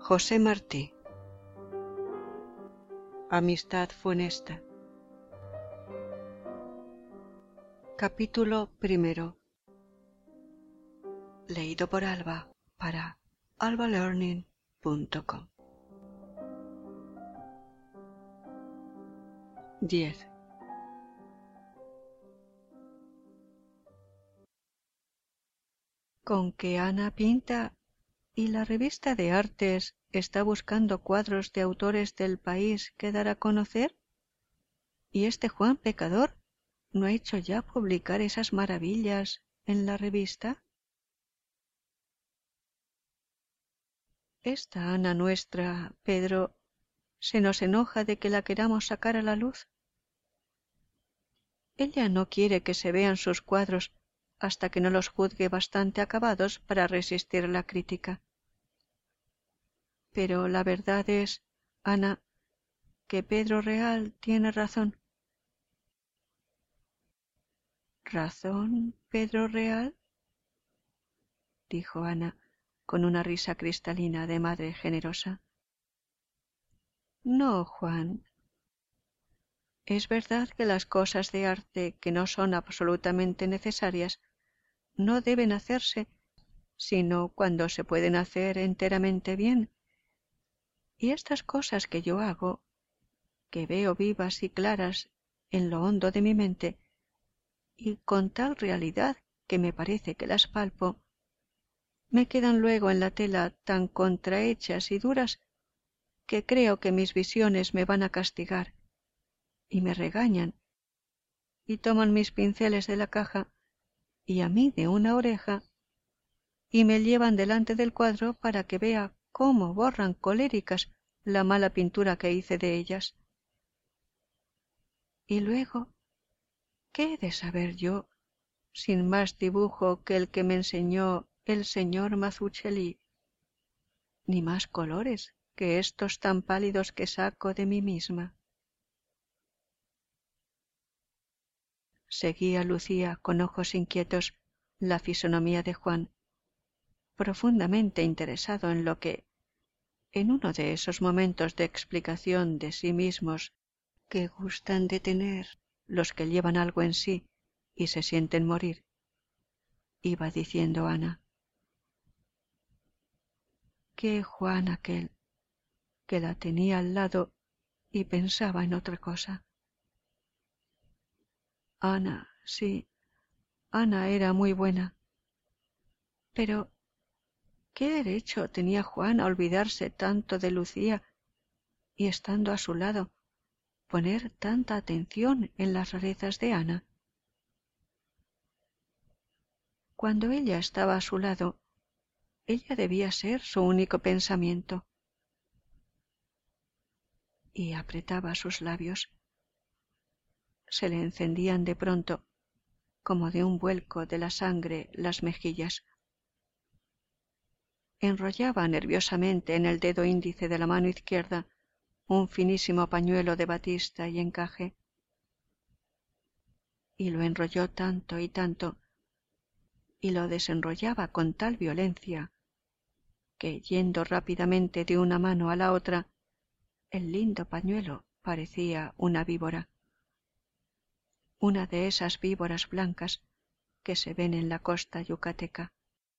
José Martí. Amistad funesta. Capítulo primero. Leído por Alba para albalearning.com. 10. Con que Ana pinta y la revista de artes está buscando cuadros de autores del país que dar a conocer, y este Juan Pecador no ha hecho ya publicar esas maravillas en la revista. Esta Ana nuestra, Pedro, se nos enoja de que la queramos sacar a la luz. Ella no quiere que se vean sus cuadros hasta que no los juzgue bastante acabados para resistir la crítica. Pero la verdad es, Ana, que Pedro Real tiene razón. ¿Razón, Pedro Real?, dijo Ana con una risa cristalina de madre generosa. No, Juan. Es verdad que las cosas de arte que no son absolutamente necesarias no deben hacerse sino cuando se pueden hacer enteramente bien. Y estas cosas que yo hago, que veo vivas y claras en lo hondo de mi mente, y con tal realidad que me parece que las palpo, me quedan luego en la tela tan contrahechas y duras que creo que mis visiones me van a castigar, y me regañan, y toman mis pinceles de la caja, y a mí de una oreja, y me llevan delante del cuadro para que vea cómo borran coléricas la mala pintura que hice de ellas. Y luego, ¿qué he de saber yo, sin más dibujo que el que me enseñó el señor Mazzucchelli, ni más colores que estos tan pálidos que saco de mí misma? Seguía Lucía con ojos inquietos la fisonomía de Juan, profundamente interesado en lo que, en uno de esos momentos de explicación de sí mismos que gustan de tener los que llevan algo en sí y se sienten morir, iba diciendo Ana. Qué Juan aquel, que la tenía al lado y pensaba en otra cosa. Ana, sí, Ana era muy buena. Pero ¿qué derecho tenía Juan a olvidarse tanto de Lucía y, estando a su lado, poner tanta atención en las rarezas de Ana? Cuando ella estaba a su lado, ella debía ser su único pensamiento. Y apretaba sus labios. Se le encendían de pronto, como de un vuelco de la sangre, las mejillas. Enrollaba nerviosamente en el dedo índice de la mano izquierda un finísimo pañuelo de batista y encaje, y lo enrolló tanto y tanto, y lo desenrollaba con tal violencia, que, yendo rápidamente de una mano a la otra, el lindo pañuelo parecía una víbora, una de esas víboras blancas que se ven en la costa yucateca.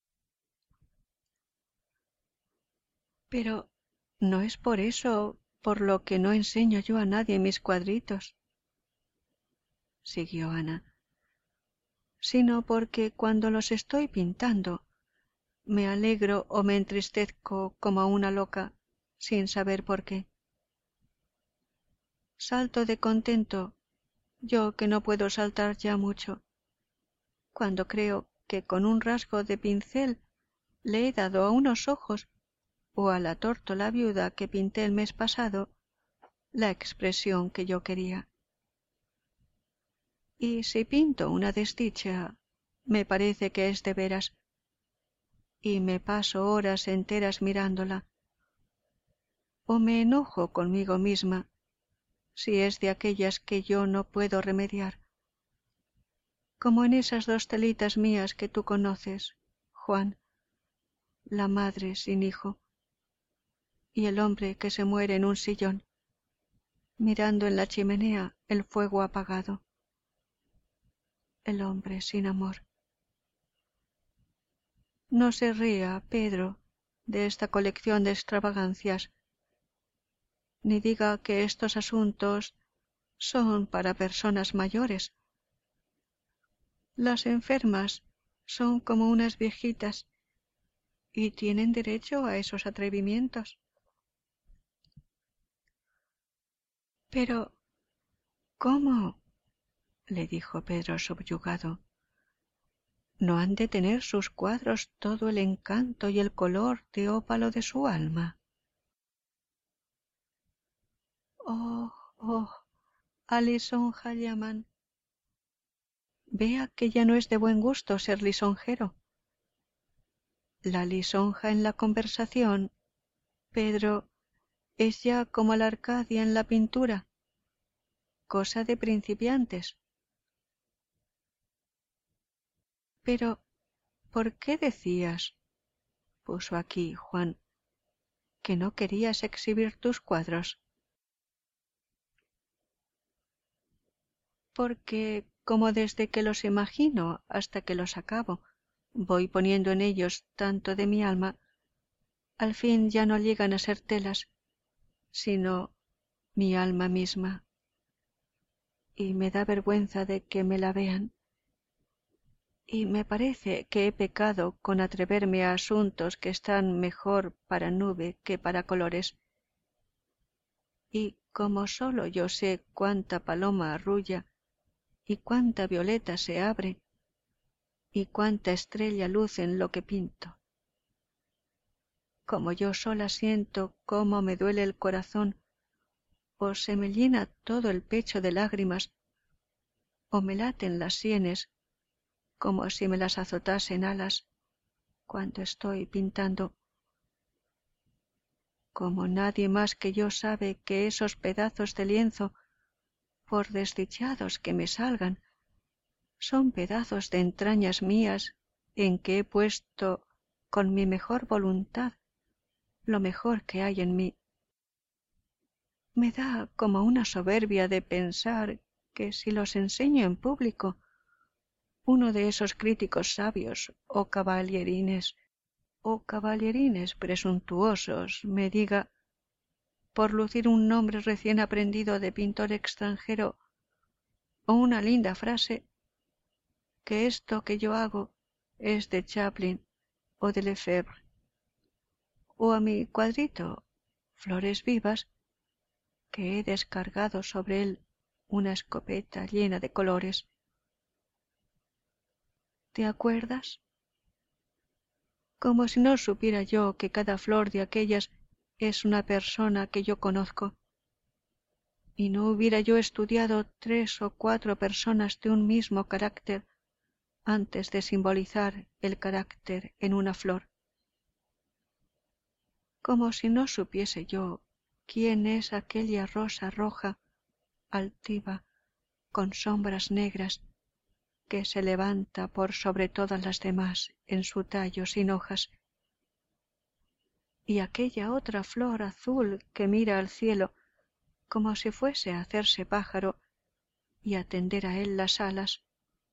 Pero no es por eso por lo que no enseño yo a nadie mis cuadritos, siguió Ana, sino porque cuando los estoy pintando me alegro o me entristezco como una loca sin saber por qué. Salto de contento, yo que no puedo saltar ya mucho, cuando creo que con un rasgo de pincel le he dado a unos ojos o a la tórtola viuda que pinté el mes pasado la expresión que yo quería. Y si pinto una desdicha, me parece que es de veras, y me paso horas enteras mirándola, o me enojo conmigo misma, si es de aquellas que yo no puedo remediar, como en esas dos telitas mías que tú conoces, Juan, la madre sin hijo. y el hombre que se muere en un sillón, mirando en la chimenea el fuego apagado. El hombre sin amor. No se ría, Pedro, de esta colección de extravagancias, ni diga que estos asuntos son para personas mayores. Las enfermas son como unas viejitas y tienen derecho a esos atrevimientos. Pero, ¿cómo? Le dijo Pedro subyugado. ¿No han de tener sus cuadros todo el encanto y el color de ópalo de su alma? Oh, oh, alisonja llaman. Vea que ya no es de buen gusto ser lisonjero. La lisonja en la conversación, Pedro, es ya como la Arcadia en la pintura, cosa de principiantes. Pero, ¿por qué decías, puso aquí Juan, que no querías exhibir tus cuadros? Porque, como desde que los imagino hasta que los acabo, voy poniendo en ellos tanto de mi alma, al fin ya no llegan a ser telas, sino mi alma misma. Y me da vergüenza de que me la vean. Y me parece que he pecado con atreverme a asuntos que están mejor para nube que para colores. Y como sólo yo sé cuánta paloma arrulla, y cuánta violeta se abre, y cuánta estrella luce en lo que pinto. Como yo sola siento cómo me duele el corazón, o se me llena todo el pecho de lágrimas, o me laten las sienes, como si me las azotasen alas, cuando estoy pintando. Como nadie más que yo sabe que esos pedazos de lienzo, por desdichados que me salgan, son pedazos de entrañas mías en que he puesto con mi mejor voluntad lo mejor que hay en mí. Me da como una soberbia de pensar que si los enseño en público, uno de esos críticos sabios o caballerines presuntuosos me diga, por lucir un nombre recién aprendido de pintor extranjero o una linda frase, que esto que yo hago es de Chaplin o de Lefebvre, o a mi cuadrito, Flores Vivas, que he descargado sobre él una escopeta llena de colores. ¿Te acuerdas? Como si no supiera yo que cada flor de aquellas es una persona que yo conozco, y no hubiera yo estudiado 3 o 4 personas de un mismo carácter antes de simbolizar el carácter en una flor. Como si no supiese yo quién es aquella rosa roja, altiva, con sombras negras, que se levanta por sobre todas las demás en su tallo sin hojas, y aquella otra flor azul que mira al cielo como si fuese a hacerse pájaro y a tender a él las alas,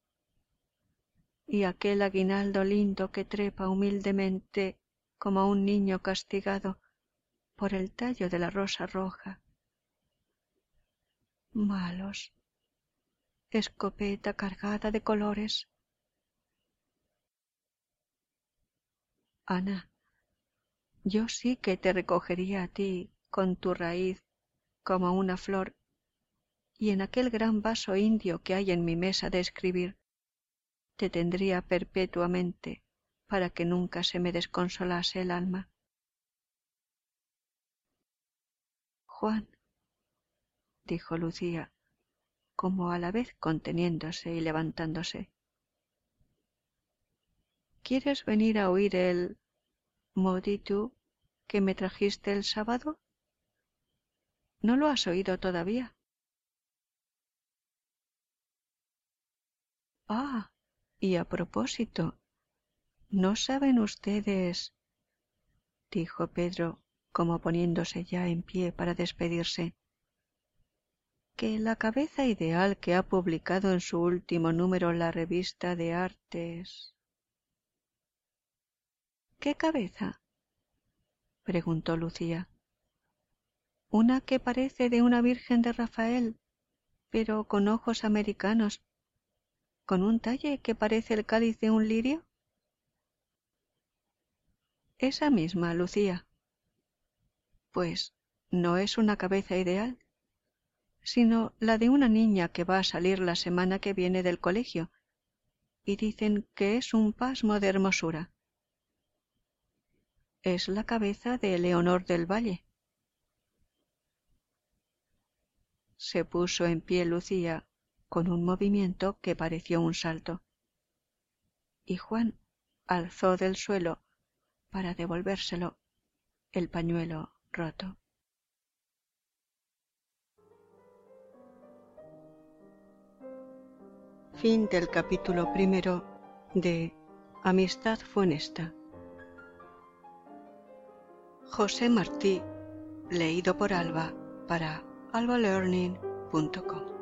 y aquel aguinaldo lindo que trepa humildemente como un niño castigado por el tallo de la rosa roja. Malos. Escopeta cargada de colores. Ana, yo sí que te recogería a ti con tu raíz como una flor, y en aquel gran vaso indio que hay en mi mesa de escribir, te tendría perpetuamente para que nunca se me desconsolase el alma. Juan, dijo Lucía, como a la vez conteniéndose y levantándose, ¿quieres venir a oír el Moditu que me trajiste el sábado? ¿No lo has oído todavía? Ah, y a propósito, ¿no saben ustedes, dijo Pedro como poniéndose ya en pie para despedirse, que la cabeza ideal que ha publicado en su último número la revista de artes... ¿Qué cabeza? Preguntó Lucía. Una que parece de una Virgen de Rafael, pero con ojos americanos, con un talle que parece el cáliz de un lirio. Esa misma, Lucía. Pues no es una cabeza ideal, sino la de una niña que va a salir la semana que viene del colegio, y dicen que es un pasmo de hermosura. Es la cabeza de Leonor del Valle. Se puso en pie Lucía con un movimiento que pareció un salto, y Juan alzó del suelo para devolvérselo el pañuelo roto. Fin del capítulo 1 de Amistad funesta. José Martí, leído por Alba para albalearning.com.